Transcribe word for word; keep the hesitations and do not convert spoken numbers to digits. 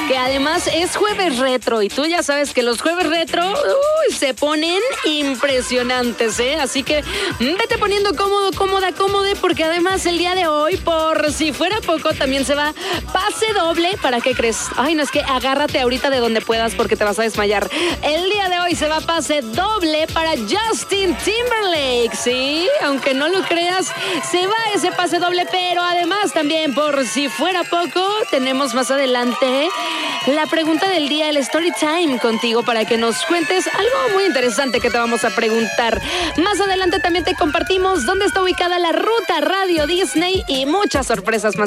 que además es jueves retro y tú ya sabes que los jueves retro uy, se ponen impresionantes, ¿eh? Así que vete poniendo cómodo, cómoda, cómode, porque además el día de hoy, por si fuera poco, también se va pase doble. ¿Para qué crees? Ay, no, es que agárrate ahorita de donde puedas porque te vas a desmayar. El día de hoy se va pase doble para Justin Timberlake, ¿sí? Aunque no lo creas, se va ese pase doble, pero además también, por si fuera poco, tenemos más adelante la pregunta del día, el story time contigo para que nos cuentes algo muy interesante que te vamos a preguntar. Más adelante también te compartimos dónde está ubicada la ruta Radio Disney y muchas sorpresas más.